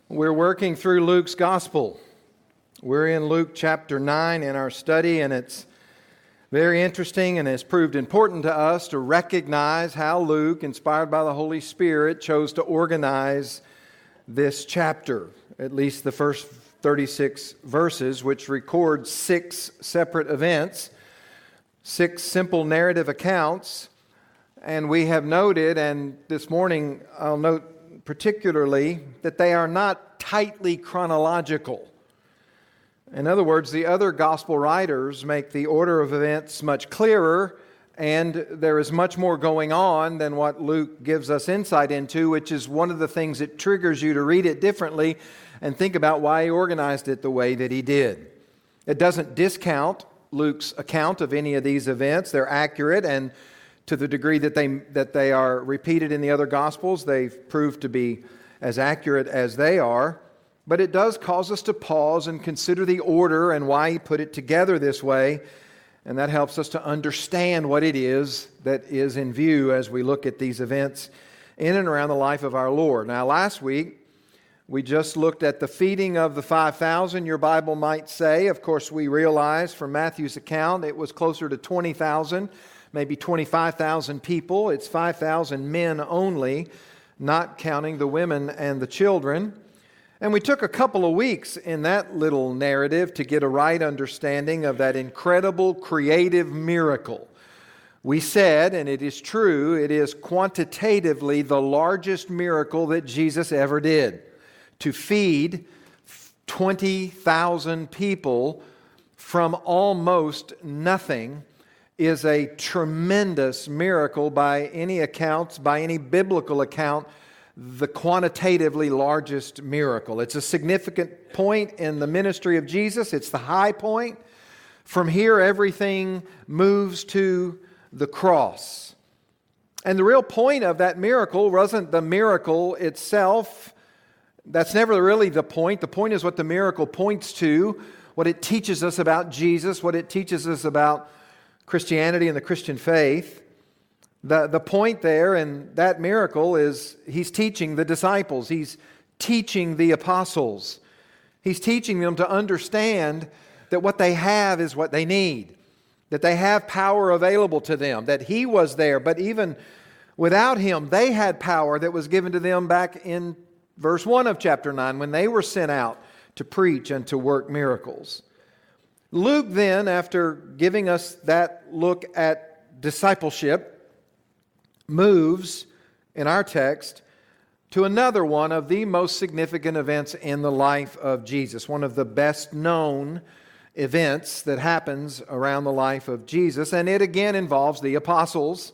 We're working through Luke's Gospel. We're in Luke chapter 9 in our study, and it's very interesting and has proved important to us to recognize how Luke, inspired by the Holy Spirit, chose to organize this chapter, at least the first 36 verses, which record 6 separate events, 6 simple narrative accounts. And we have noted, and this morning I'll note particularly, that they are not tightly chronological. In other words, the other gospel writers make the order of events much clearer, and there is much more going on than what Luke gives us insight into, which is one of the things that triggers you to read it differently and think about why he organized it the way that he did. It doesn't discount Luke's account of any of these events. They're accurate, and to the degree that they are repeated in the other Gospels, they've proved to be as accurate as they are. But it does cause us to pause and consider the order and why he put it together this way. And that helps us to understand what it is that is in view as we look at these events in and around the life of our Lord. Now, last week, we just looked at the feeding of the 5,000, your Bible might say. Of course, we realize from Matthew's account it was closer to 20,000. Maybe 25,000 people. It's 5,000 men only, not counting the women and the children. And we took a couple of weeks in that little narrative to get a right understanding of that incredible creative miracle. We said, and it is true, it is quantitatively the largest miracle that Jesus ever did. To feed 20,000 people from almost nothing is a tremendous miracle by any accounts, by any biblical account, the quantitatively largest miracle. It's a significant point in the ministry of Jesus. It's the high point. From here, everything moves to the cross. And the real point of that miracle wasn't the miracle itself. That's never really the point. The point is what the miracle points to, what it teaches us about Jesus, what it teaches us about Christianity and the Christian faith. The point there in that miracle is he's teaching the disciples. He's teaching the apostles. He's teaching them to understand that what they have is what they need, that they have power available to them, that he was there. But even without him, they had power that was given to them back in verse 1 of chapter 9 when they were sent out to preach and to work miracles. Luke then, after giving us that look at discipleship, moves in our text to another one of the most significant events in the life of Jesus, one of the best known events that happens around the life of Jesus, and it again involves the apostles.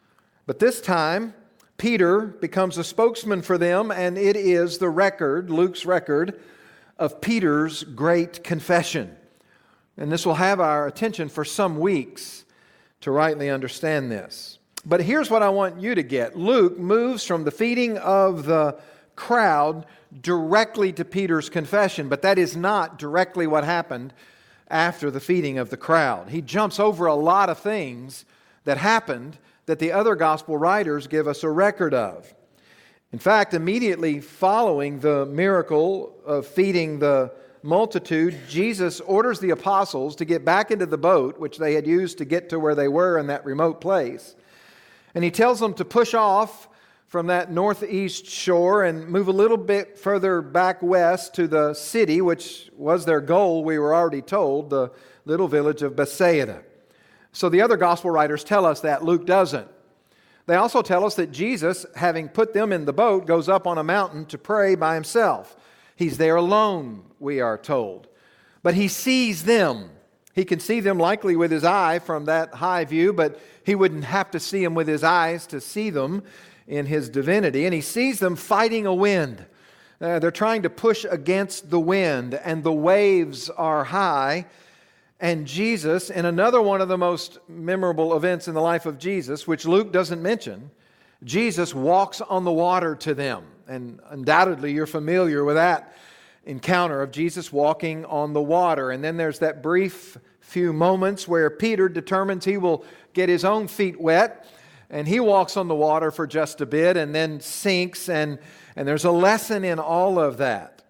But this time, Peter becomes a spokesman for them, and it is the record, Luke's record, of Peter's great confession. And this will have our attention for some weeks to rightly understand this. But here's what I want you to get. Luke moves from the feeding of the crowd directly to Peter's confession, but that is not directly what happened after the feeding of the crowd. He jumps over a lot of things that happened that the other gospel writers give us a record of. In fact, immediately following the miracle of feeding the multitude, Jesus orders the apostles to get back into the boat, which they had used to get to where they were in that remote place. And he tells them to push off from that northeast shore and move a little bit further back west to the city, which was their goal, we were already told, the little village of Bethsaida. So the other gospel writers tell us that, Luke doesn't. They also tell us that Jesus, having put them in the boat, goes up on a mountain to pray by himself. He's there alone, we are told. But he sees them. He can see them likely with his eye from that high view, but he wouldn't have to see them with his eyes to see them in his divinity. And he sees them fighting a wind. They're trying to push against the wind, and the waves are high. And Jesus, in another one of the most memorable events in the life of Jesus, which Luke doesn't mention, Jesus walks on the water to them. And undoubtedly you're familiar with that encounter of Jesus walking on the water. And then there's that brief few moments where Peter determines he will get his own feet wet, and he walks on the water for just a bit and then sinks. And there's a lesson in all of that.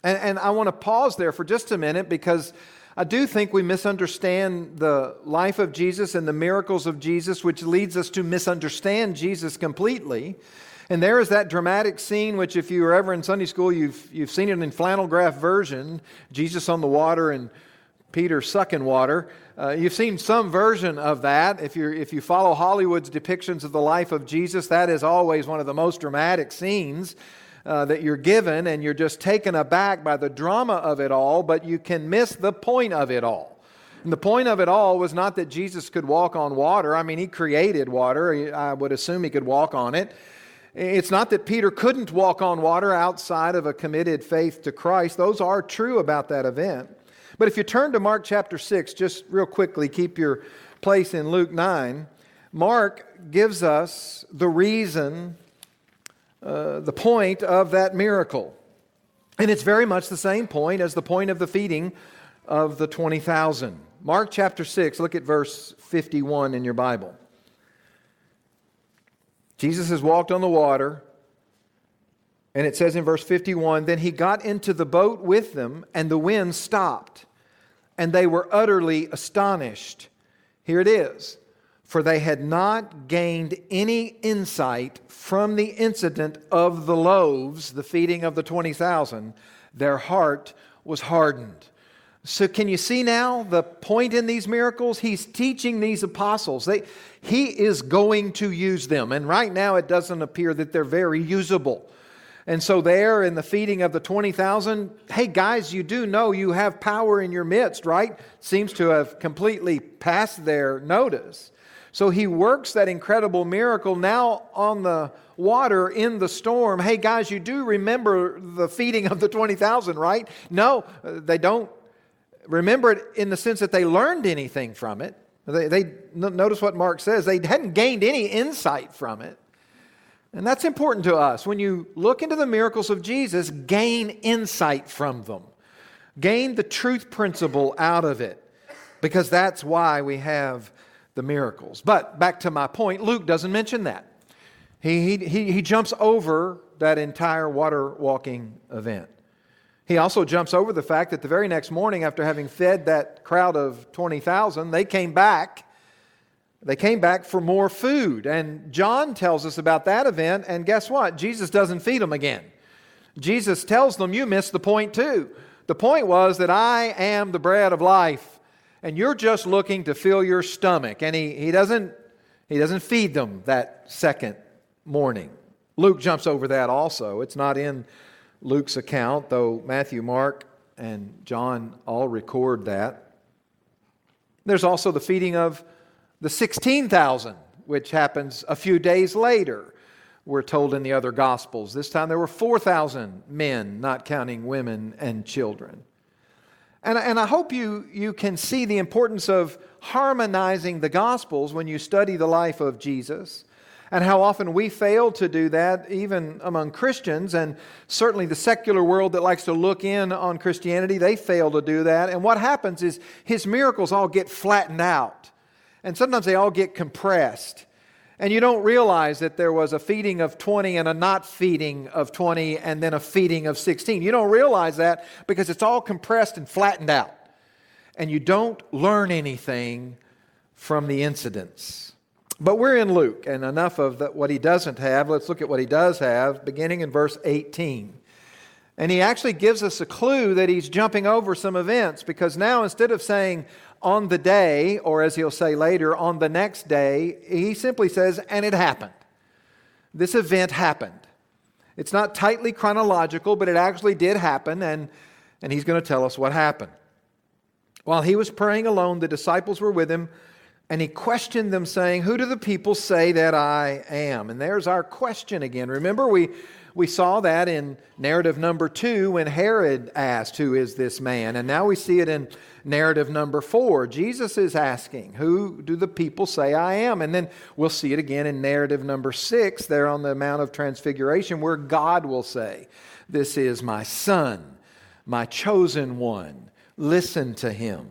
And I want to pause there for just a minute because I do think we misunderstand the life of Jesus and the miracles of Jesus, which leads us to misunderstand Jesus completely. And there is that dramatic scene, which if you were ever in Sunday school, you've seen it in flannel graph version, Jesus on the water and Peter sucking water. You've seen some version of that. If you follow Hollywood's depictions of the life of Jesus, that is always one of the most dramatic scenes that you're given, and you're just taken aback by the drama of it all, but you can miss the point of it all. And the point of it all was not that Jesus could walk on water. I mean, He created water. I would assume He could walk on it. It's not that Peter couldn't walk on water outside of a committed faith to Christ. Those are true about that event. But if you turn to Mark chapter 6, just real quickly, keep your place in Luke 9. Mark gives us the reason, the point of that miracle. And it's very much the same point as the point of the feeding of the 20,000. Mark chapter 6, look at verse 51 in your Bible. Jesus has walked on the water, and it says in verse 51, "Then He got into the boat with them, and the wind stopped, and they were utterly astonished." Here it is. "For they had not gained any insight from the incident of the loaves," the feeding of the 20,000, "their heart was hardened." So can you see now the point in these miracles? He's teaching these apostles. He is going to use them. And right now it doesn't appear that they're very usable. And so there in the feeding of the 20,000, hey guys, you do know you have power in your midst, right? Seems to have completely passed their notice. So He works that incredible miracle now on the water in the storm. Hey guys, you do remember the feeding of the 20,000, right? No, they don't remember it in the sense that they learned anything from it. They notice what Mark says. They hadn't gained any insight from it. And that's important to us. When you look into the miracles of Jesus, gain insight from them. Gain the truth principle out of it. Because that's why we have the miracles. But back to my point, Luke doesn't mention that. He jumps over that entire water walking event. He also jumps over the fact that the very next morning, after having fed that crowd of 20,000, they came back. They came back for more food. And John tells us about that event, and guess what? Jesus doesn't feed them again. Jesus tells them, you missed the point too. The point was that I am the bread of life, and you're just looking to fill your stomach. And he doesn't feed them that second morning. Luke jumps over that also. It's not in Luke's account, though Matthew, Mark, and John all record that. There's also the feeding of the 16,000, which happens a few days later, we're told in the other Gospels. This time there were 4,000 men, not counting women and children. And I hope you can see the importance of harmonizing the Gospels when you study the life of Jesus, and how often we fail to do that, even among Christians, and certainly the secular world that likes to look in on Christianity, they fail to do that. And what happens is His miracles all get flattened out, and sometimes they all get compressed. And you don't realize that there was a feeding of 20 and a not feeding of 20 and then a feeding of 16. You don't realize that because it's all compressed and flattened out. And you don't learn anything from the incidents. But we're in Luke, and enough of what he doesn't have. Let's look at what he does have, beginning in verse 18. And he actually gives us a clue that he's jumping over some events, because now instead of saying on the day, or as he'll say later, on the next day, he simply says, and it happened. This event happened. It's not tightly chronological, but it actually did happen, and he's going to tell us what happened. While he was praying alone, the disciples were with him, and he questioned them, saying, who do the people say that I am? And there's our question again. Remember, we saw that in narrative number 2 when Herod asked, who is this man? And now we see it in narrative number 4. Jesus is asking, who do the people say I am? And then we'll see it again in narrative number 6, there on the Mount of Transfiguration, where God will say, this is my Son, my chosen one. Listen to him.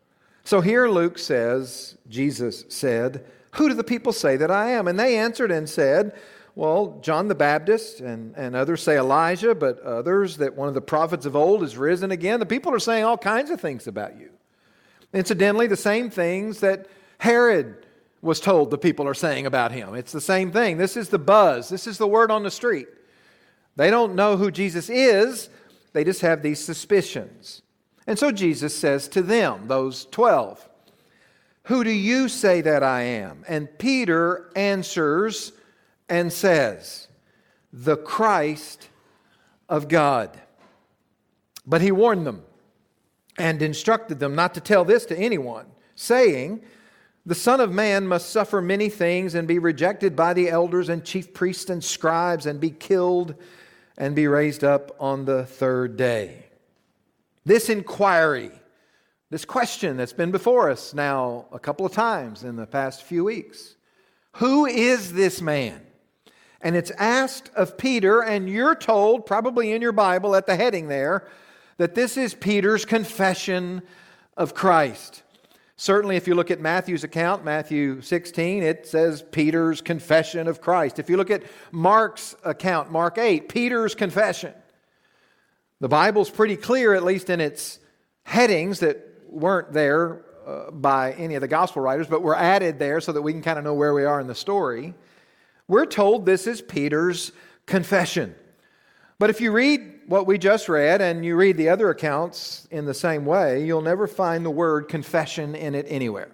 So here Luke says, Jesus said, who do the people say that I am? And they answered and said, Well, John the Baptist and others say Elijah, but others that one of the prophets of old is risen again. The people are saying all kinds of things about you. Incidentally, the same things that Herod was told the people are saying about him. It's the same thing. This is the buzz. This is the word on the street. They don't know who Jesus is. They just have these suspicions. And so Jesus says to them, those 12, "Who do you say that I am?" And Peter answers and says, "The Christ of God." But he warned them and instructed them not to tell this to anyone, saying, "The Son of Man must suffer many things and be rejected by the elders and chief priests and scribes and be killed and be raised up on the third day." This inquiry, this question that's been before us now a couple of times in the past few weeks. Who is this man? And it's asked of Peter, and you're told, probably in your Bible at the heading there, that this is Peter's confession of Christ. Certainly, if you look at Matthew's account, Matthew 16, it says Peter's confession of Christ. If you look at Mark's account, Mark 8, Peter's confession. The Bible's pretty clear, at least in its headings that weren't there by any of the gospel writers, but were added there so that we can kind of know where we are in the story. We're told this is Peter's confession. But if you read what we just read and you read the other accounts in the same way, you'll never find the word confession in it anywhere.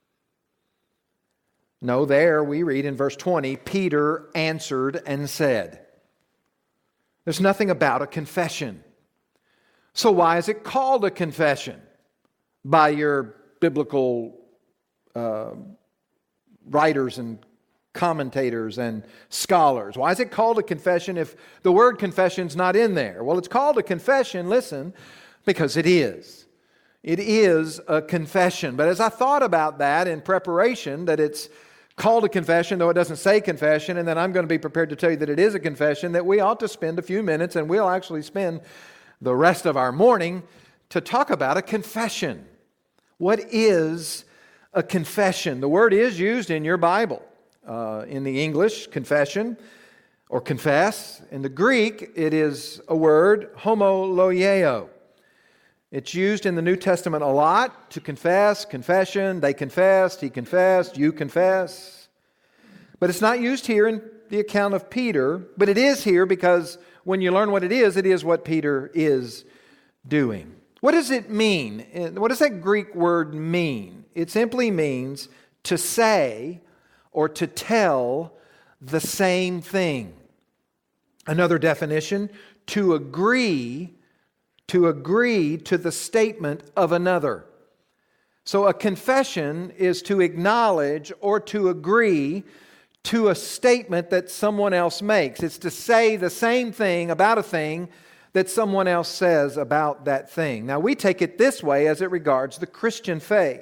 No, there we read in verse 20, Peter answered and said. There's nothing about a confession. So why is it called a confession by your biblical writers and commentators and scholars? Why is it called a confession if the word confession's not in there? Well, it's called a confession, listen, because it is. It is a confession. But as I thought about that in preparation, that it's called a confession, though it doesn't say confession, and then I'm going to be prepared to tell you that it is a confession, that we ought to spend a few minutes, and we'll actually spend the rest of our morning to talk about a confession. What is a confession? The word is used in your Bible. In the English, confession or confess. In the Greek, it is a word, homoloieo. It's used in the New Testament a lot to confess, confession, they confessed, he confessed, you confess. But it's not used here in the account of Peter, but it is here because when you learn what it is what Peter is doing. What does it mean? What does that Greek word mean? It simply means to say or to tell the same thing. Another definition, to agree to the statement of another. So a confession is to acknowledge or to agree to a statement that someone else makes. It's to say the same thing about a thing that someone else says about that thing. Now we take it this way as it regards the Christian faith.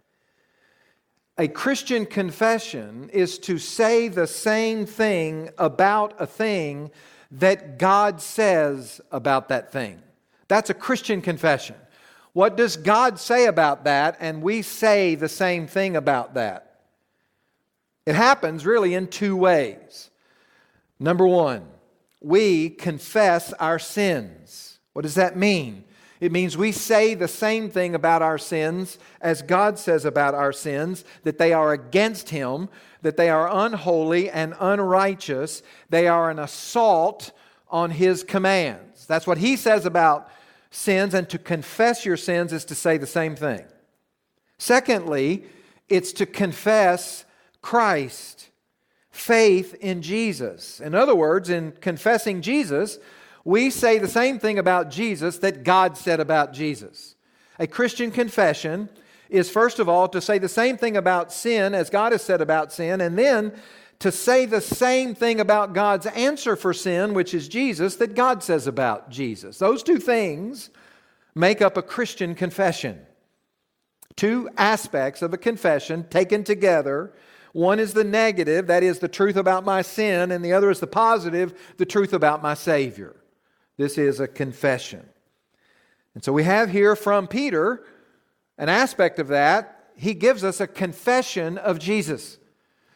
A Christian confession is to say the same thing about a thing that God says about that thing. That's a Christian confession. What does God say about that? And we say the same thing about that. It happens really in two ways. Number one, we confess our sins. What does that mean? It means we say the same thing about our sins as God says about our sins, that they are against Him, that they are unholy and unrighteous. They are an assault on His commands. That's what He says about sins, and to confess your sins is to say the same thing. Secondly, it's to confess Christ, faith in Jesus. In other words, in confessing Jesus, we say the same thing about Jesus that God said about Jesus. A Christian confession is, first of all, to say the same thing about sin as God has said about sin, and then to say the same thing about God's answer for sin, which is Jesus, that God says about Jesus. Those two things make up a Christian confession. Two aspects of a confession taken together. One is the negative, that is the truth about my sin, and the other is the positive, the truth about my Savior. This is a confession. And so we have here from Peter an aspect of that. He gives us a confession of Jesus.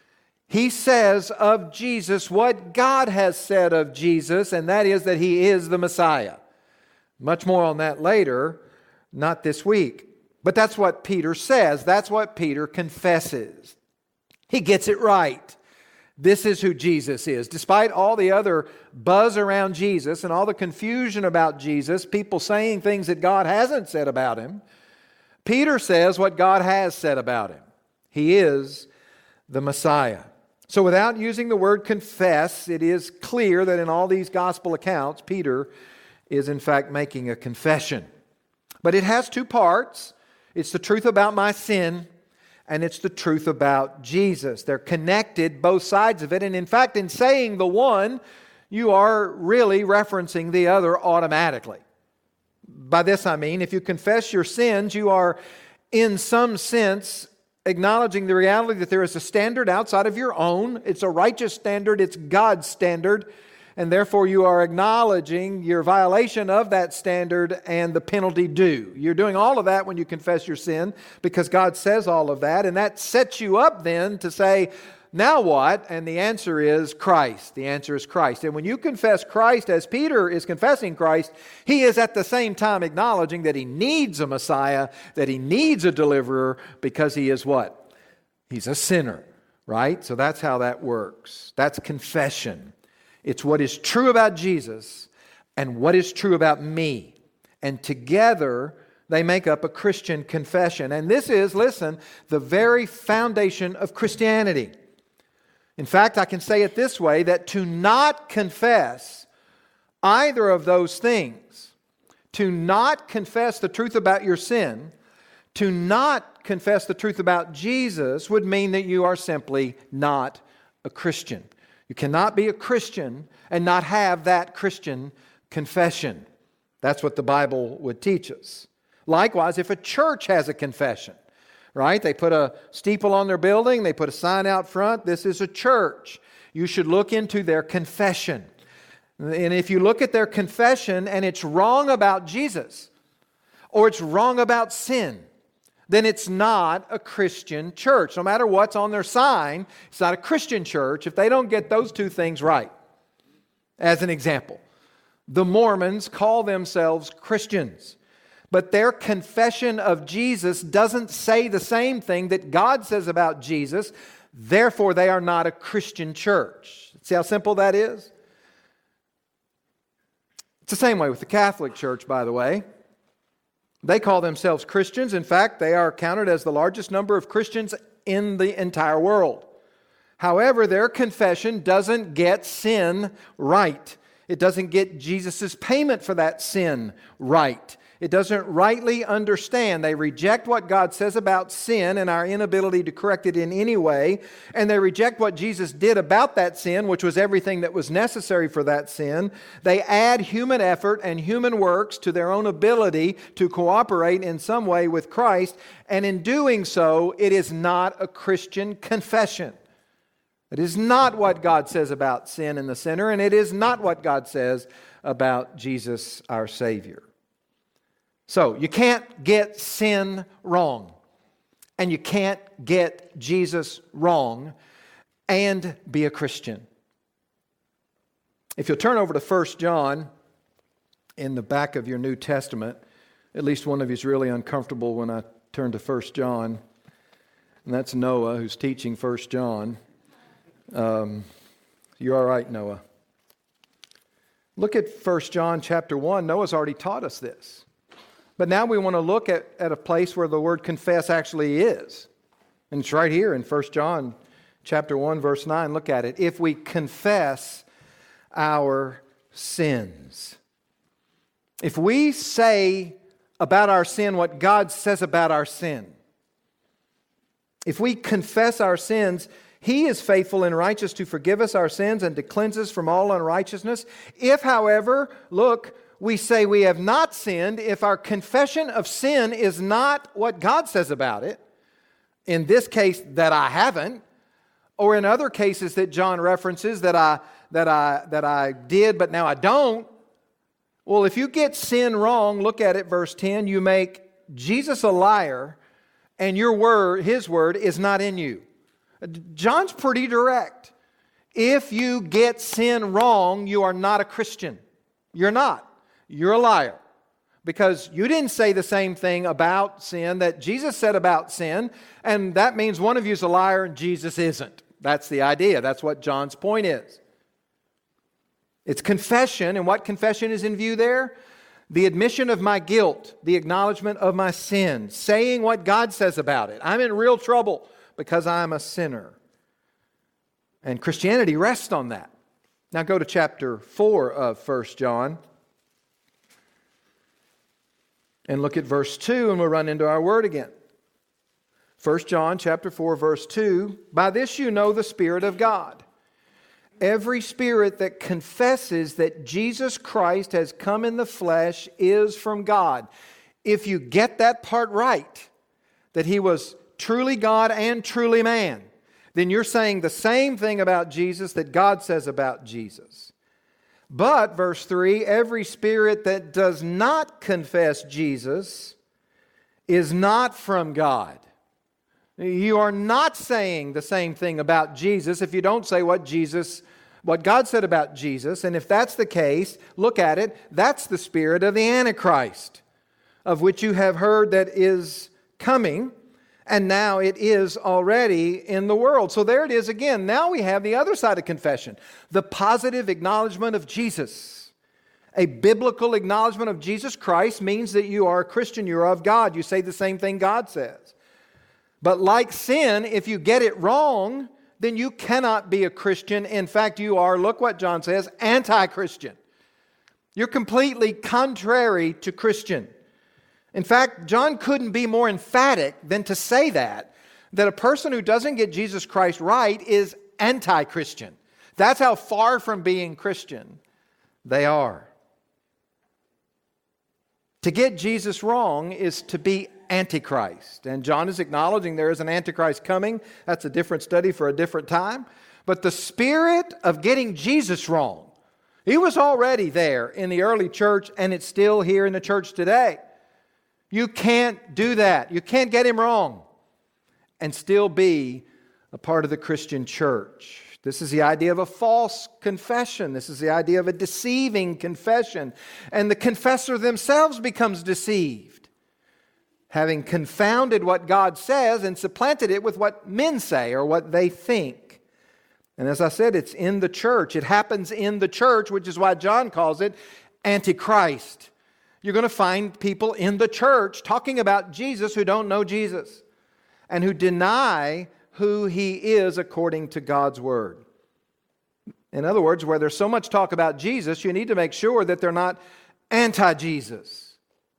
He says of Jesus what God has said of Jesus, and that is that He is the Messiah. Much more on that later, not this week. But that's what Peter says. That's what Peter confesses. He gets it right. This is who Jesus is. Despite all the other buzz around Jesus and all the confusion about Jesus, people saying things that God hasn't said about Him, Peter says what God has said about Him. He is the Messiah. So without using the word confess, it is clear that in all these gospel accounts, Peter is in fact making a confession. But it has two parts. It's the truth about my sin, and it's the truth about Jesus. They're connected, both sides of it. And in fact, in saying the one, you are really referencing the other automatically. By this I mean, if you confess your sins, you are in some sense acknowledging the reality that there is a standard outside of your own. It's a righteous standard. It's God's standard. And therefore you are acknowledging your violation of that standard and the penalty due. You're doing all of that when you confess your sin because God says all of that. And that sets you up then to say, now what? And the answer is Christ. The answer is Christ. And when you confess Christ as Peter is confessing Christ, he is at the same time acknowledging that he needs a Messiah, that he needs a deliverer because he is what? He's a sinner, right? So that's how that works. That's confession. It's what is true about Jesus and what is true about me. And together they make up a Christian confession. And this is, listen, the very foundation of Christianity. In fact, I can say it this way, that to not confess either of those things, to not confess the truth about your sin, to not confess the truth about Jesus would mean that you are simply not a Christian. You cannot be a Christian and not have that Christian confession. That's what the Bible would teach us. Likewise, if a church has a confession, right? They put a steeple on their building, they put a sign out front, this is a church. You should look into their confession. And if you look at their confession and it's wrong about Jesus, or it's wrong about sin, then it's not a Christian church. No matter what's on their sign, it's not a Christian church if they don't get those two things right. As an example, the Mormons call themselves Christians, but their confession of Jesus doesn't say the same thing that God says about Jesus. Therefore, they are not a Christian church. See how simple that is? It's the same way with the Catholic Church, by the way. They call themselves Christians. In fact, they are counted as the largest number of Christians in the entire world. However, their confession doesn't get sin right. It doesn't get Jesus' payment for that sin right. It doesn't rightly understand. They reject what God says about sin and our inability to correct it in any way. And they reject what Jesus did about that sin, which was everything that was necessary for that sin. They add human effort and human works to their own ability to cooperate in some way with Christ. And in doing so, it is not a Christian confession. It is not what God says about sin and the sinner, and it is not what God says about Jesus, our Savior. So, you can't get sin wrong, and you can't get Jesus wrong and be a Christian. If you'll turn over to 1 John in the back of your New Testament, at least one of you is really uncomfortable when I turn to 1 John, and that's Noah who's teaching 1 John. You're all right, Noah. Look at 1 John chapter 1. Noah's already taught us this. But now we want to look at a place where the word confess actually is. And it's right here in 1 John chapter 1, verse 9. Look at it. If we confess our sins. If we say about our sin what God says about our sin. If we confess our sins, He is faithful and righteous to forgive us our sins and to cleanse us from all unrighteousness. If, however, look, we say we have not sinned, if our confession of sin is not what God says about it, in this case, that I haven't, or in other cases that John references that I did, but now I don't. Well, if you get sin wrong, look at it, verse 10, you make Jesus a liar, and His word is not in you. John's pretty direct. If you get sin wrong, you are not a Christian. You're not. You're a liar. Because you didn't say the same thing about sin that Jesus said about sin, and that means one of you is a liar and Jesus isn't. That's the idea. That's what John's point is. It's confession, and what confession is in view there? The admission of my guilt, the acknowledgement of my sin, saying what God says about it. I'm in real trouble because I'm a sinner. And Christianity rests on that. Now go to chapter 4 of 1 John. And look at verse 2, and we'll run into our word again. 1 John chapter 4, verse 2, by this you know the Spirit of God. Every spirit that confesses that Jesus Christ has come in the flesh is from God. If you get that part right, that He was truly God and truly man, then you're saying the same thing about Jesus that God says about Jesus. But, verse 3, every spirit that does not confess Jesus is not from God. You are not saying the same thing about Jesus if you don't say what God said about Jesus. And if that's the case, look at it. That's the spirit of the Antichrist, of which you have heard that is coming, and now it is already in the world. So there it is again. Now we have the other side of confession, the positive acknowledgement of Jesus. A biblical acknowledgement of Jesus Christ means that you are a Christian, you are of God. You say the same thing God says. But like sin, if you get it wrong, then you cannot be a Christian. In fact, you are, look what John says, anti-Christian. You're completely contrary to Christian. In fact, John couldn't be more emphatic than to say that a person who doesn't get Jesus Christ right is anti-Christian. That's how far from being Christian they are. To get Jesus wrong is to be Antichrist. And John is acknowledging there is an Antichrist coming. That's a different study for a different time. But the spirit of getting Jesus wrong, he was already there in the early church, and it's still here in the church today. You can't do that. You can't get him wrong and still be a part of the Christian church. This is the idea of a false confession. This is the idea of a deceiving confession. And the confessor themselves becomes deceived, having confounded what God says and supplanted it with what men say or what they think. And as I said, it's in the church. It happens in the church, which is why John calls it Antichrist. You're going to find people in the church talking about Jesus who don't know Jesus and who deny who He is according to God's Word. In other words, where there's so much talk about Jesus, you need to make sure that they're not anti-Jesus,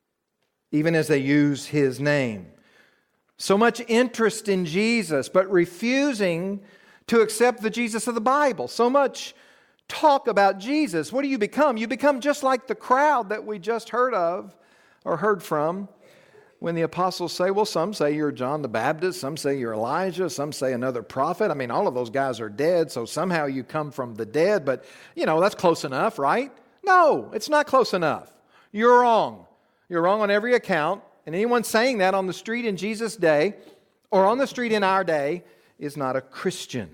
even as they use His name. So much interest in Jesus, but refusing to accept the Jesus of the Bible. So much talk about Jesus. What do you become? You become just like the crowd that we just heard of or heard from when the apostles say, well, some say you're John the Baptist, some say you're Elijah, some say another prophet. I mean, all of those guys are dead, so somehow you come from the dead, but, that's close enough, right? No, it's not close enough. You're wrong. You're wrong on every account, and anyone saying that on the street in Jesus' day or on the street in our day is not a Christian.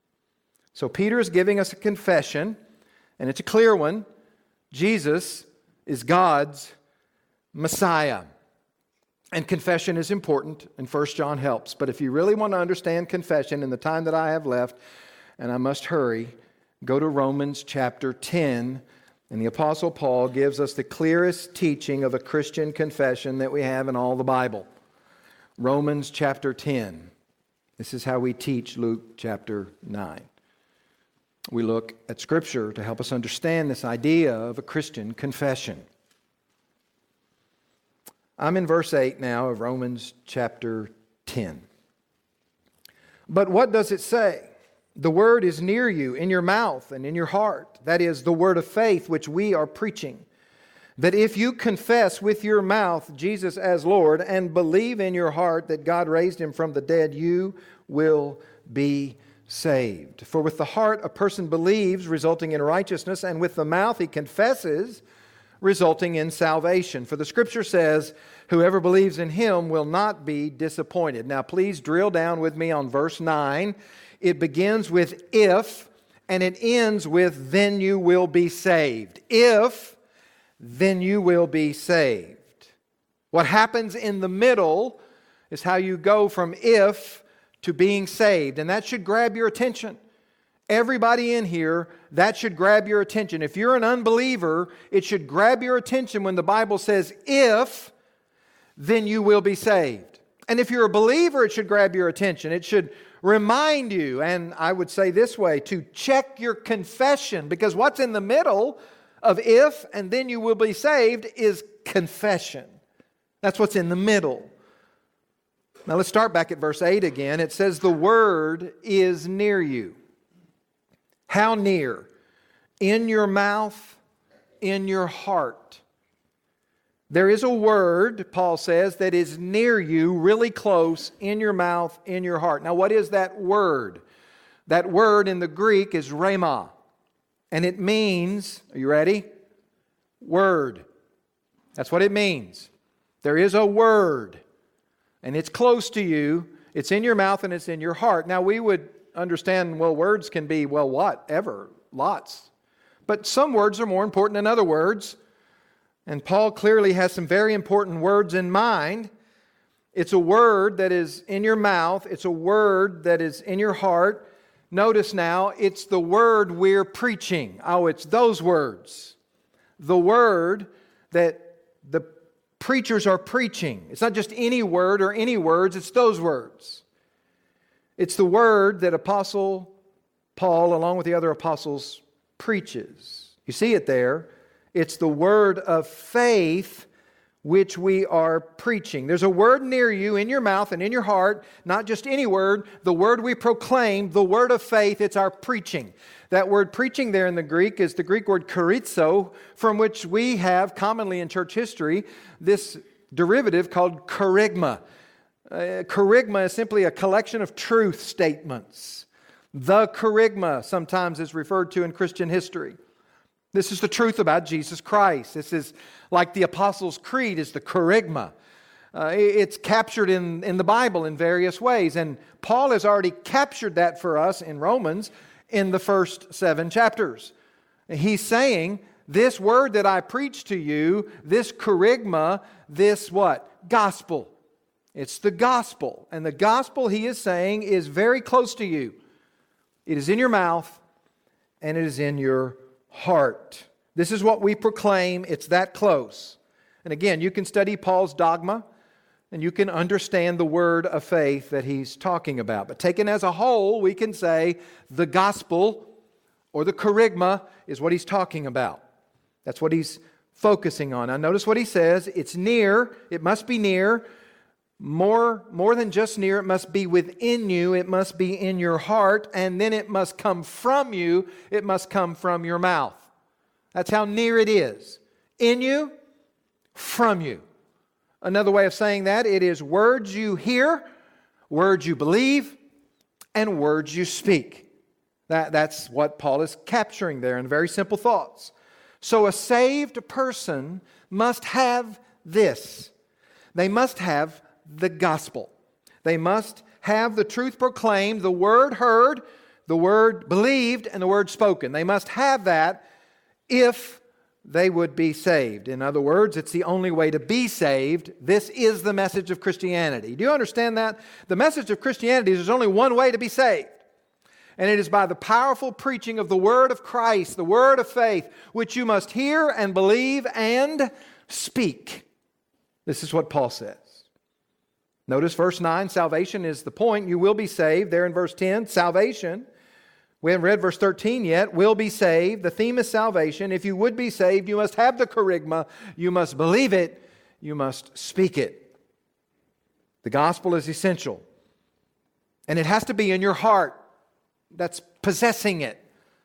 So Peter is giving us a confession, and it's a clear one. Jesus is God's Messiah. And confession is important, and 1 John helps. But if you really want to understand confession in the time that I have left, and I must hurry, go to Romans chapter 10, and the Apostle Paul gives us the clearest teaching of a Christian confession that we have in all the Bible. Romans chapter 10. This is how we teach Luke chapter 9. We look at Scripture to help us understand this idea of a Christian confession. I'm in verse 8 now of Romans chapter 10. But what does it say? The word is near you, in your mouth and in your heart. That is, the word of faith which we are preaching. That if you confess with your mouth Jesus as Lord and believe in your heart that God raised Him from the dead, you will be saved. For with the heart a person believes, resulting in righteousness, and with the mouth he confesses, resulting in salvation. For the Scripture says, whoever believes in Him will not be disappointed. Now please drill down with me on verse 9. It begins with if, and it ends with then you will be saved. If, then you will be saved. What happens in the middle is how you go from if to being saved. And that should grab your attention. Everybody in here, that should grab your attention. If you're an unbeliever, it should grab your attention when the Bible says, if, then you will be saved. And if you're a believer, it should grab your attention. It should remind you, and I would say this way, to check your confession. Because what's in the middle of if and then you will be saved is confession. That's what's in the middle. Now let's start back at verse 8 again. It says, the word is near you. How near? In your mouth, in your heart. There is a word, Paul says, that is near you, really close, in your mouth, in your heart. Now what is that word? That word in the Greek is rhema. And it means, are you ready? Word. That's what it means. There is a word. And it's close to you. It's in your mouth and it's in your heart. Now we would understand, well, words can be, well, whatever, lots. But some words are more important than other words. And Paul clearly has some very important words in mind. It's a word that is in your mouth. It's a word that is in your heart. Notice now, it's the word we're preaching. Oh, it's those words. The word that the preachers are preaching. It's not just any word or any words, it's those words. It's the word that Apostle Paul, along with the other apostles, preaches. You see it there. It's the word of faith which we are preaching. There's a word near you, in your mouth and in your heart, not just any word, the word we proclaim, the word of faith, it's our preaching. That word preaching there in the Greek is the Greek word charizo, from which we have commonly in church history this derivative called kerygma. Kerygma is simply a collection of truth statements. The kerygma sometimes is referred to in Christian history. This is the truth about Jesus Christ. This is like the Apostles' Creed is the kerygma. It's captured in the Bible in various ways. And Paul has already captured that for us in Romans in the first 7 chapters. He's saying, this word that I preach to you, this kerygma, this what? Gospel. It's the gospel. And the gospel, he is saying, is very close to you. It is in your mouth and it is in your heart. This is what we proclaim. It's that close. And again, you can study Paul's dogma and you can understand the word of faith that he's talking about. But taken as a whole, we can say the gospel or the kerygma is what he's talking about. That's what he's focusing on. Now notice what he says. It's near. It must be near. More than just near. It must be within you. It must be in your heart. And then it must come from you. It must come from your mouth. That's how near it is. In you, from you. Another way of saying that, it is words you hear, words you believe, and words you speak. That's what Paul is capturing there in very simple thoughts. So a saved person must have this. They must have the gospel. They must have the truth proclaimed, the word heard, the word believed, and the word spoken. They must have that if they would be saved. In other words, it's the only way to be saved. This is the message of Christianity. Do you understand that? The message of Christianity is there's only one way to be saved. And it is by the powerful preaching of the word of Christ, the word of faith, which you must hear and believe and speak. This is what Paul says. Notice verse 9, salvation is the point. You will be saved. There in verse 10, salvation. We haven't read verse 13 yet. Will be saved. The theme is salvation. If you would be saved, you must have the kerygma. You must believe it. You must speak it. The gospel is essential. And it has to be in your heart. That's possessing it.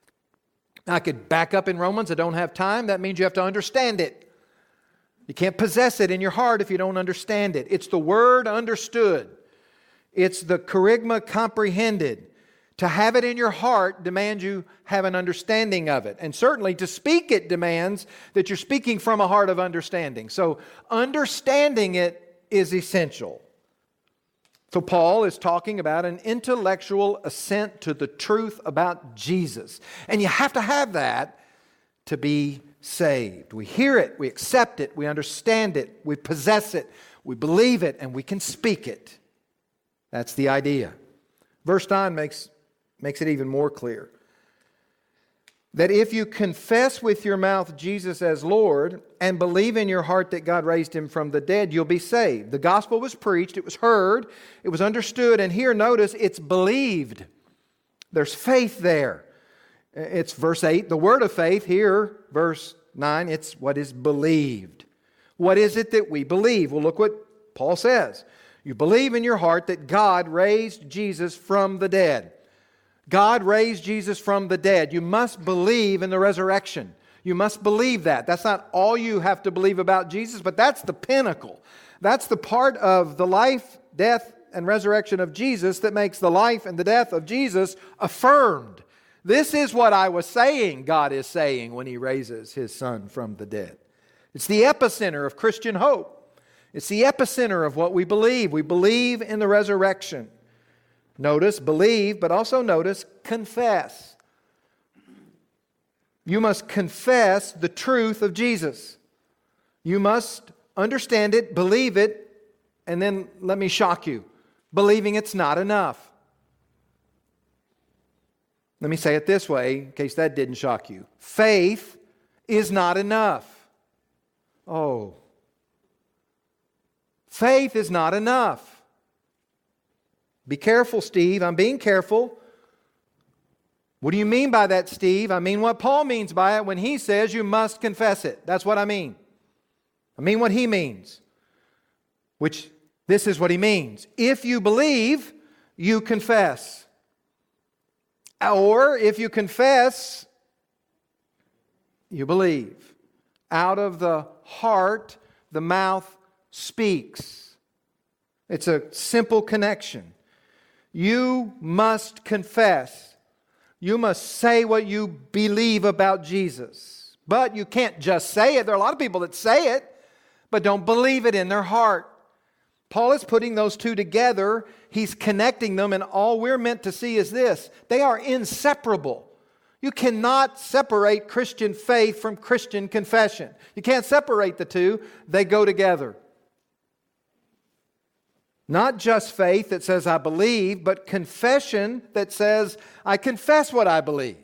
I could back up in Romans. I don't have time. That means you have to understand it. You can't possess it in your heart if you don't understand it. It's the word understood. It's the kerygma comprehended. To have it in your heart demands you have an understanding of it. And certainly to speak it demands that you're speaking from a heart of understanding. So understanding it is essential. So Paul is talking about an intellectual assent to the truth about Jesus. And you have to have that to be saved. We hear it, we accept it, we understand it, we possess it, we believe it, and we can speak it. That's the idea. Verse 9 makes it even more clear. That if you confess with your mouth Jesus as Lord and believe in your heart that God raised Him from the dead, you'll be saved. The gospel was preached, it was heard, it was understood, and here, notice, it's believed. There's faith there. It's verse 8, the word of faith. Here, verse 9, it's what is believed. What is it that we believe? Well, look what Paul says. You believe in your heart that God raised Jesus from the dead. God raised Jesus from the dead. You must believe in the resurrection. You must believe that. That's not all you have to believe about Jesus, but that's the pinnacle. That's the part of the life, death, and resurrection of Jesus that makes the life and the death of Jesus affirmed. This is what I was saying, God is saying when He raises His Son from the dead. It's the epicenter of Christian hope. It's the epicenter of what we believe. We believe in the resurrection. Notice, believe, but also notice, confess. You must confess the truth of Jesus. You must understand it, believe it, and then let me shock you. Believing it's not enough. Let me say it this way, in case that didn't shock you. Faith is not enough. Oh. Faith is not enough. Be careful, Steve. I'm being careful. What do you mean by that, Steve? I mean what Paul means by it when he says you must confess it. That's what I mean. I mean what he means. Which, this is what he means. If you believe, you confess. Or if you confess, you believe. Out of the heart, the mouth speaks. It's a simple connection. You must confess. You must say what you believe about Jesus. But you can't just say it. There are a lot of people that say it, but don't believe it in their heart. Paul is putting those two together. He's connecting them, and all we're meant to see is this. They are inseparable. You cannot separate Christian faith from Christian confession. You can't separate the two. They go together. Not just faith that says I believe, but confession that says I confess what I believe.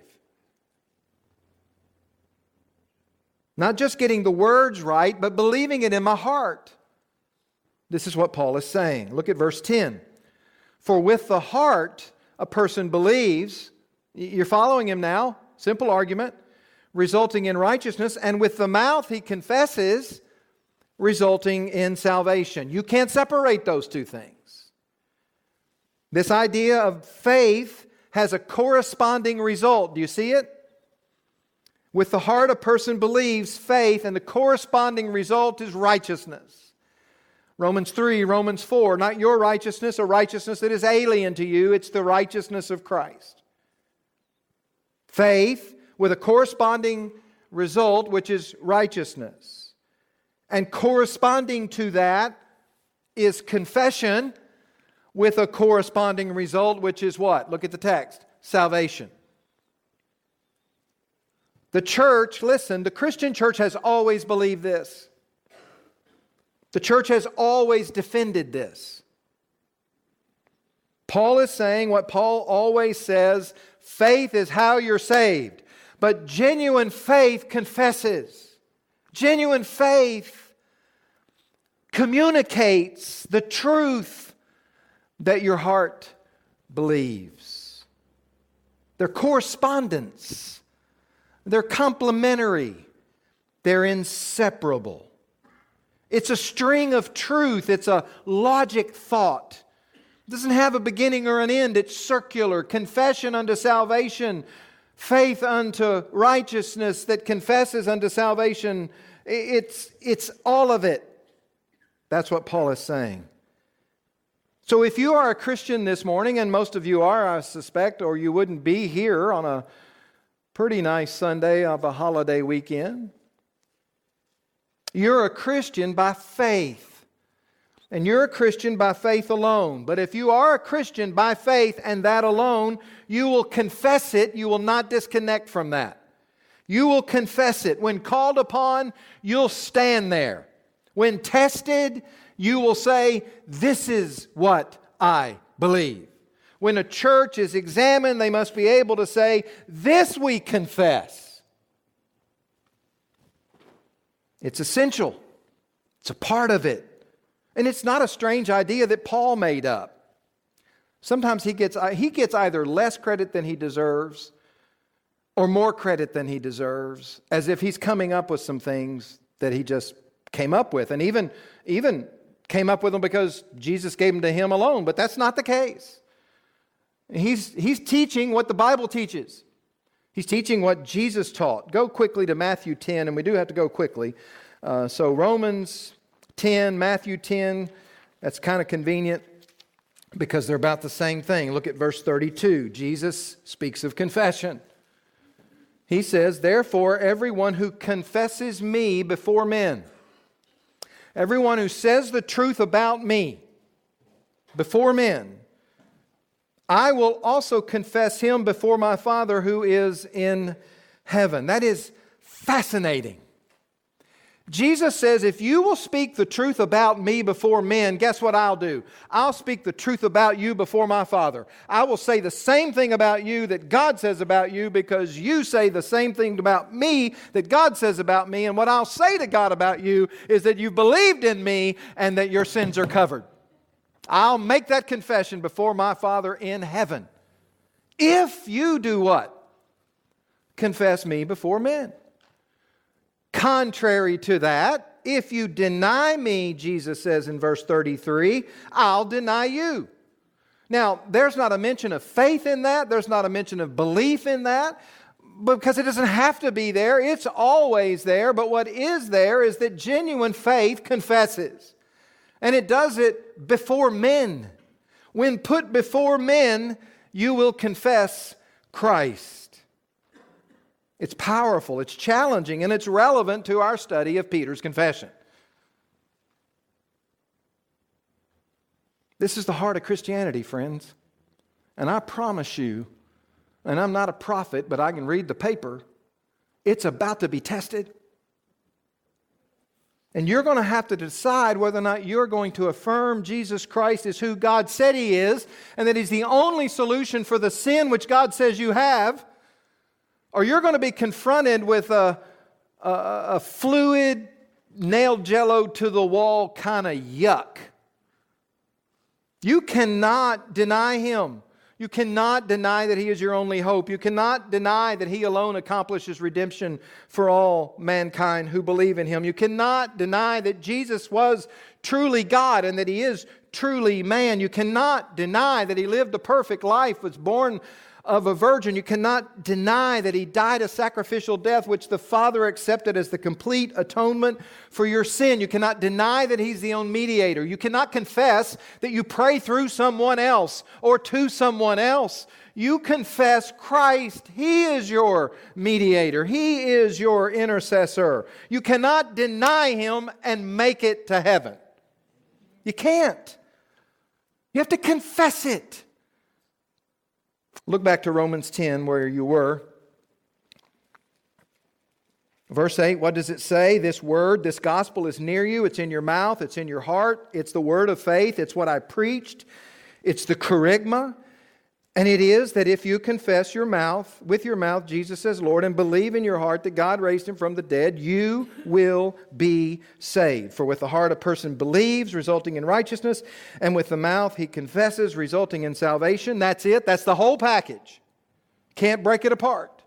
Not just getting the words right, but believing it in my heart. This is what Paul is saying. Look at verse 10. For with the heart a person believes, you're following him now, simple argument, resulting in righteousness, and with the mouth he confesses, resulting in salvation. You can't separate those two things. This idea of faith has a corresponding result. Do you see it? With the heart a person believes faith, and the corresponding result is righteousness. Romans 3, Romans 4, not your righteousness, a righteousness that is alien to you. It's the righteousness of Christ. Faith with a corresponding result, which is righteousness. And corresponding to that is confession with a corresponding result, which is what? Look at the text. Salvation. The church, listen, the Christian church has always believed this. The church has always defended this. Paul is saying what Paul always says, faith is how you're saved. But genuine faith confesses. Genuine faith communicates the truth that your heart believes. They're correspondence. They're complementary. They're inseparable. It's a string of truth. It's a logic thought. It doesn't have a beginning or an end. It's circular. Confession unto salvation. Faith unto righteousness that confesses unto salvation. It's all of it. That's what Paul is saying. So if you are a Christian this morning, and most of you are, I suspect, or you wouldn't be here on a pretty nice Sunday of a holiday weekend, you're a Christian by faith. And you're a Christian by faith alone. But if you are a Christian by faith and that alone, you will confess it. You will not disconnect from that. You will confess it. When called upon, you'll stand there. When tested, you will say, this is what I believe. When a church is examined, they must be able to say, this we confess. It's essential. It's a part of it. And it's not a strange idea that Paul made up. Sometimes he gets either less credit than he deserves or more credit than he deserves, as if he's coming up with some things that he just came up with, and even came up with them because Jesus gave them to him alone. But that's not the case. He's teaching what the Bible teaches. He's teaching what Jesus taught. Go quickly to Matthew 10, and we do have to go quickly. So Romans 10, Matthew 10, that's kind of convenient because they're about the same thing. Look at verse 32. Jesus speaks of confession. He says, therefore, everyone who confesses me before men, everyone who says the truth about me before men, I will also confess him before my Father who is in heaven. That is fascinating. Jesus says, if you will speak the truth about me before men, guess what I'll do? I'll speak the truth about you before my Father. I will say the same thing about you that God says about you because you say the same thing about me that God says about me. And what I'll say to God about you is that you believed in me and that your sins are covered. I'll make that confession before my Father in heaven. If you do what? Confess me before men. Contrary to that, if you deny me, Jesus says in verse 33, I'll deny you. Now, there's not a mention of faith in that. There's not a mention of belief in that, because it doesn't have to be there. It's always there. But what is there is that genuine faith confesses. And it does it before men. When put before men, you will confess Christ. It's powerful, it's challenging, and it's relevant to our study of Peter's confession. This is the heart of Christianity, friends. And I promise you, and I'm not a prophet, but I can read the paper, it's about to be tested. And you're going to have to decide whether or not you're going to affirm Jesus Christ is who God said He is, and that He's the only solution for the sin which God says you have, or you're going to be confronted with a fluid, nailed jello to the wall kind of yuck. You cannot deny Him. You cannot deny that He is your only hope. You cannot deny that He alone accomplishes redemption for all mankind who believe in Him. You cannot deny that Jesus was truly God and that He is truly man. You cannot deny that He lived a perfect life, was born of a virgin. You cannot deny that He died a sacrificial death which the Father accepted as the complete atonement for your sin. You cannot deny that He's the only mediator. You cannot confess that you pray through someone else or to someone else. You confess Christ. He is your mediator. He is your intercessor. You cannot deny Him and make it to heaven. You can't. You have to confess it. Look back to Romans 10 where you were. Verse 8, what does it say? This word, this gospel is near you. It's in your mouth. It's in your heart. It's the word of faith. It's what I preached. It's the kerygma. And it is that if you confess with your mouth, Jesus says, Lord, and believe in your heart that God raised Him from the dead, you will be saved. For with the heart a person believes, resulting in righteousness, and with the mouth he confesses, resulting in salvation. That's it. That's the whole package. Can't break it apart.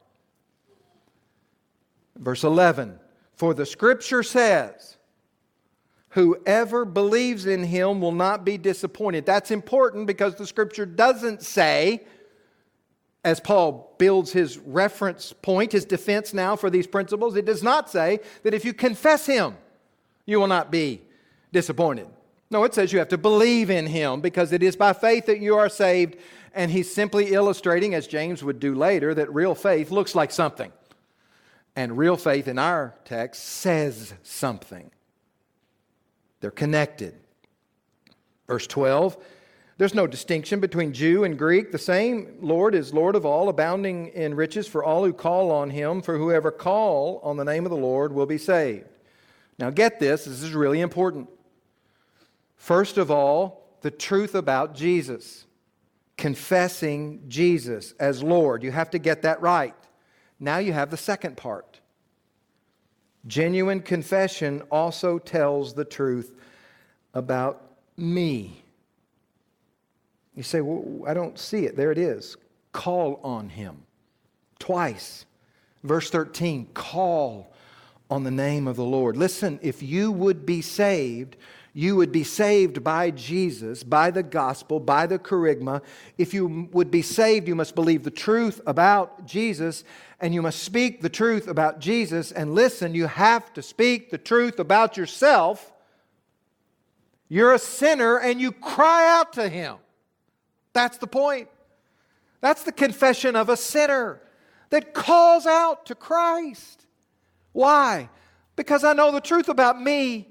Verse 11, for the Scripture says, whoever believes in Him will not be disappointed. That's important because the Scripture doesn't say, as Paul builds his reference point, his defense now for these principles, it does not say that if you confess Him, you will not be disappointed. No, it says you have to believe in Him, because it is by faith that you are saved. And he's simply illustrating, as James would do later, that real faith looks like something. And real faith in our text says something. They're connected. Verse 12, there's no distinction between Jew and Greek. The same Lord is Lord of all, abounding in riches for all who call on Him. For whoever call on the name of the Lord will be saved. Now get this is really important. First of all, the truth about Jesus. Confessing Jesus as Lord. You have to get that right. Now you have the second part. Genuine confession also tells the truth about me. You say, well, I don't see it. There it is. Call on Him. Twice. Verse 13, call on the name of the Lord. Listen, if you would be saved, you would be saved by Jesus, by the gospel, by the kerygma. If you would be saved, you must believe the truth about Jesus, and you must speak the truth about Jesus. And listen, you have to speak the truth about yourself. You're a sinner, and you cry out to Him. That's the point. That's the confession of a sinner that calls out to Christ. Why? Because I know the truth about me.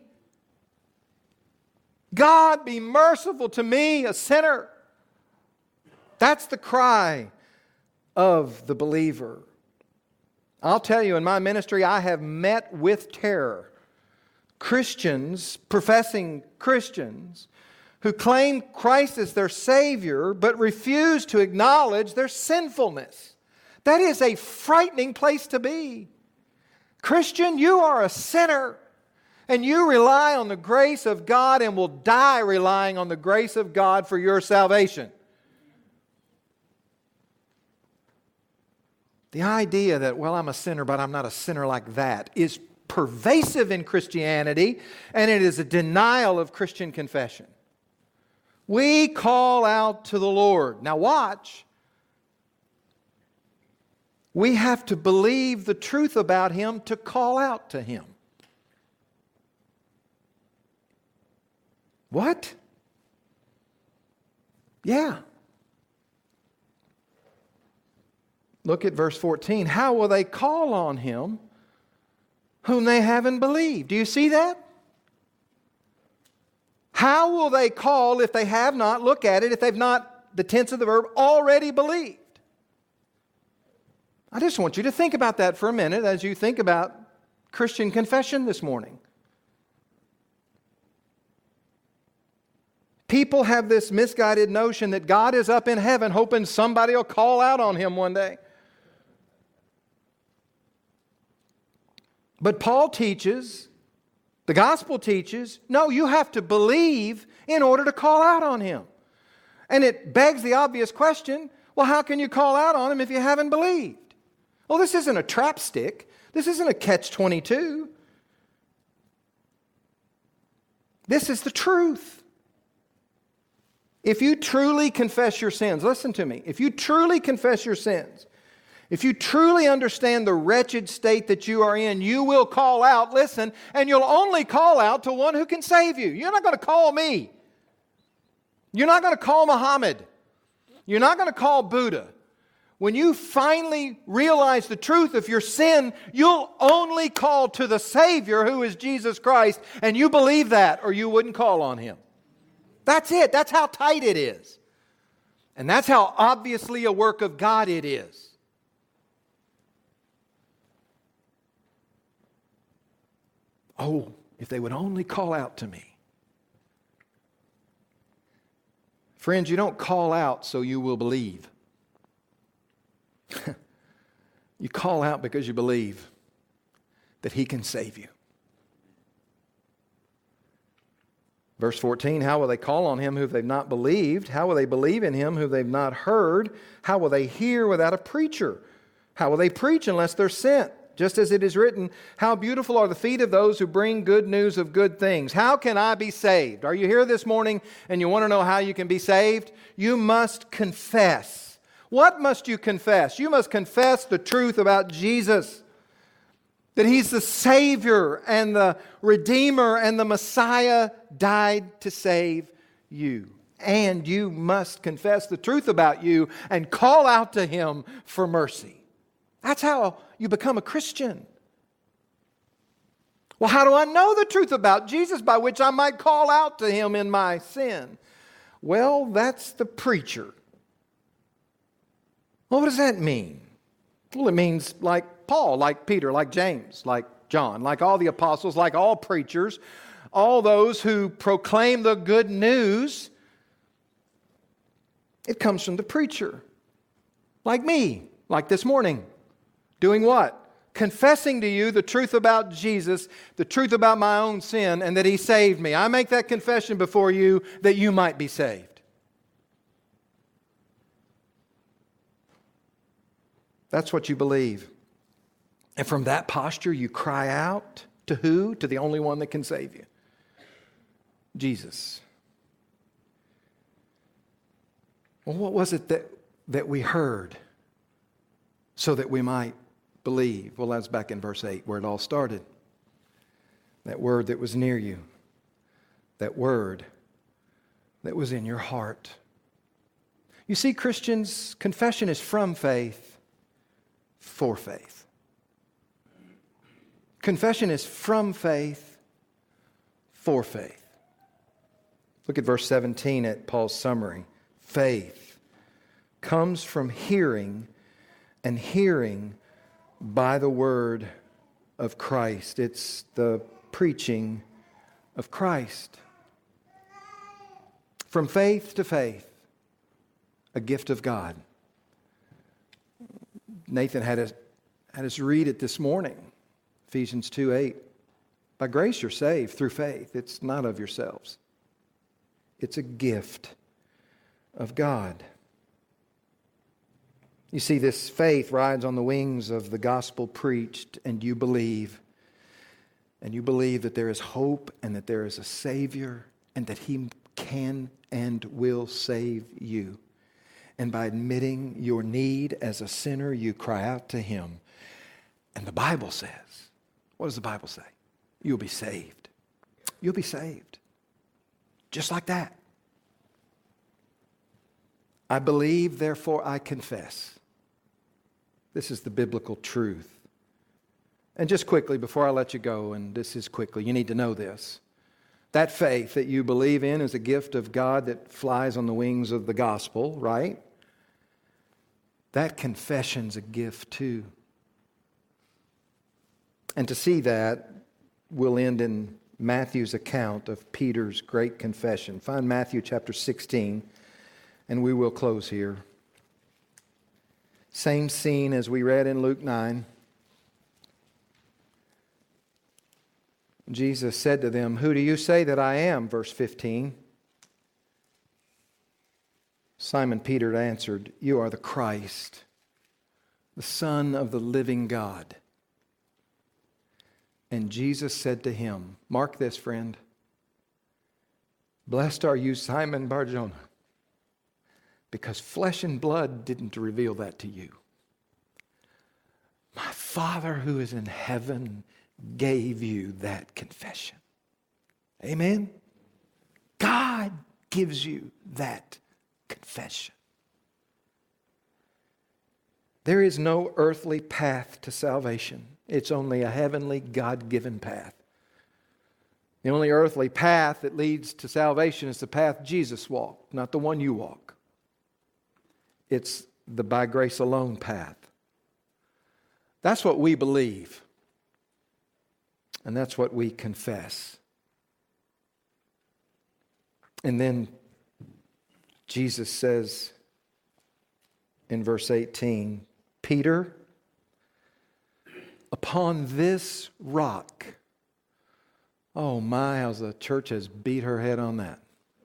God, be merciful to me, a sinner. That's the cry of the believer. I'll tell you, in my ministry, I have met with terror Christians, professing Christians, who claim Christ as their Savior, but refuse to acknowledge their sinfulness. That is a frightening place to be. Christian, you are a sinner. And you rely on the grace of God and will die relying on the grace of God for your salvation. The idea that, well, I'm a sinner, but I'm not a sinner like that, is pervasive in Christianity, and it is a denial of Christian confession. We call out to the Lord. Now watch. We have to believe the truth about Him to call out to Him. What? Yeah. Look at verse 14. How will they call on Him whom they haven't believed? Do you see that? How will they call if they have not, look at it, if they've not, the tense of the verb, already believed? I just want you to think about that for a minute as you think about Christian confession this morning. People have this misguided notion that God is up in heaven hoping somebody will call out on Him one day. But Paul teaches, the gospel teaches, no, you have to believe in order to call out on Him. And it begs the obvious question, well, how can you call out on Him if you haven't believed? Well, this isn't a trap stick. This isn't a catch-22. This is the truth. If you truly confess your sins, listen to me, if you truly confess your sins, if you truly understand the wretched state that you are in, you will call out, listen, and you'll only call out to one who can save you. You're not going to call me. You're not going to call Muhammad. You're not going to call Buddha. When you finally realize the truth of your sin, you'll only call to the Savior who is Jesus Christ, and you believe that or you wouldn't call on Him. That's it. That's how tight it is. And that's how obviously a work of God it is. Oh, if they would only call out to me. Friends, you don't call out so you will believe. You call out because you believe that He can save you. Verse 14, how will they call on Him who they've not believed? How will they believe in Him who they've not heard? How will they hear without a preacher? How will they preach unless they're sent? Just as it is written, how beautiful are the feet of those who bring good news of good things. How can I be saved? Are you here this morning and you want to know how you can be saved? You must confess. What must you confess? You must confess the truth about Jesus. that He's the Savior and the Redeemer and the Messiah died to save you. And you must confess the truth about you and call out to Him for mercy. That's how you become a Christian. Well, how do I know the truth about Jesus by which I might call out to Him in my sin? Well, that's the preacher. Well, what does that mean? Well, it means like Paul, like Peter, like James, like John, like all the apostles, like all preachers, all those who proclaim the good news. It comes from the preacher. Like me, like this morning. Doing what? Confessing to you the truth about Jesus, the truth about my own sin, and that He saved me. I make that confession before you that you might be saved. That's what you believe. And from that posture, you cry out to who? To the only one that can save you. Jesus. Well, what was it that we heard so that we might believe? Well, that's back in verse 8 where it all started. That word that was near you. That word that was in your heart. You see, Christians, confession is from faith for faith. Confession is from faith for faith. Look at verse 17 at Paul's summary. Faith comes from hearing, and hearing by the word of Christ. It's the preaching of Christ. From faith to faith, a gift of God. Nathan had us read it this morning, Ephesians 2:8. By grace you're saved through faith. It's not of yourselves. It's a gift of God. You see, this faith rides on the wings of the gospel preached, and you believe. And you believe that there is hope and that there is a Savior and that He can and will save you. And by admitting your need as a sinner, you cry out to Him. And the Bible says, what does the Bible say? You'll be saved. You'll be saved. Just like that. I believe, therefore I confess. This is the biblical truth. And just quickly, before I let you go, and this is quickly, you need to know this. That faith that you believe in is a gift of God that flies on the wings of the gospel, right? That confession's a gift too. And to see that, we'll end in Matthew's account of Peter's great confession. Find Matthew chapter 16. And we will close here. Same scene as we read in Luke 9. Jesus said to them, "Who do you say that I am?" Verse 15. Simon Peter answered, "You are the Christ, the Son of the living God." And Jesus said to him, mark this, friend, "Blessed are you, Simon Bar-Jonah, because flesh and blood didn't reveal that to you. My Father who is in heaven gave you that confession." Amen? God gives you that confession. There is no earthly path to salvation. It's only a heavenly, God-given path. The only earthly path that leads to salvation is the path Jesus walked, not the one you walk. It's the by grace alone path. That's what we believe. And that's what we confess. And then Jesus says in verse 18, "Peter, upon this rock," oh my, how the church has beat her head on that.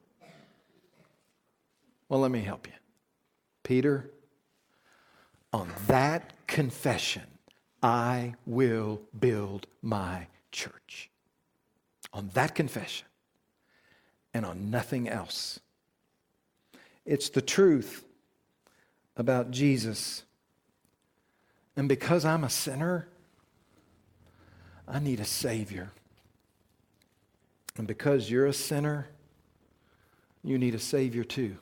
Well, let me help you. Peter, on that confession, I will build my church. On that confession and on nothing else. It's the truth about Jesus. And because I'm a sinner, I need a Savior. And because you're a sinner, you need a Savior too.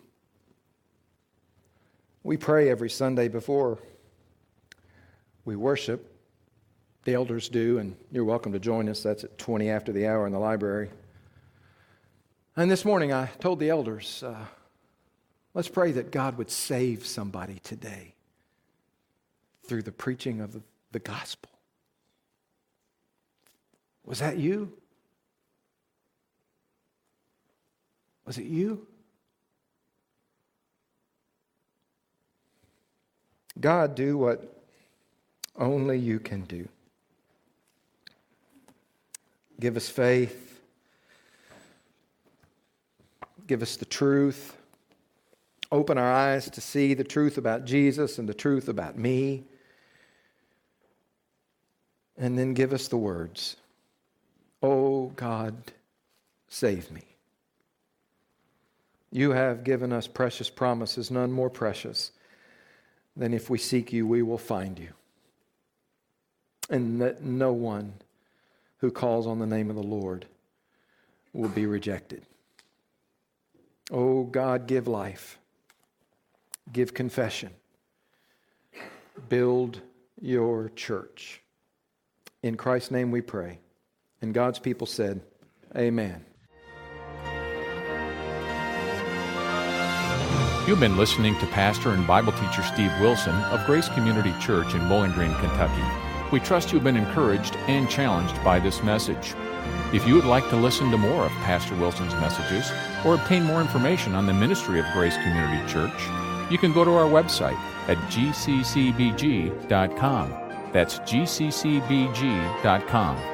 We pray every Sunday before we worship. The elders do, and you're welcome to join us. That's at 20 after the hour in the library. And this morning I told the elders, let's pray that God would save somebody today through the preaching of the gospel. Was that you? Was it you? God, do what only you can do. Give us faith. Give us the truth. Open our eyes to see the truth about Jesus and the truth about me. And then give us the words, "Oh God, save me." You have given us precious promises, none more precious than if we seek you, we will find you. And that no one who calls on the name of the Lord will be rejected. Oh God, give life. Give confession. Build your church. In Christ's name we pray. And God's people said, Amen. You've been listening to Pastor and Bible teacher Steve Wilson of Grace Community Church in Bowling Green, Kentucky. We trust you've been encouraged and challenged by this message. If you would like to listen to more of Pastor Wilson's messages or obtain more information on the ministry of Grace Community Church, you can go to our website at gccbg.com. That's gccbg.com.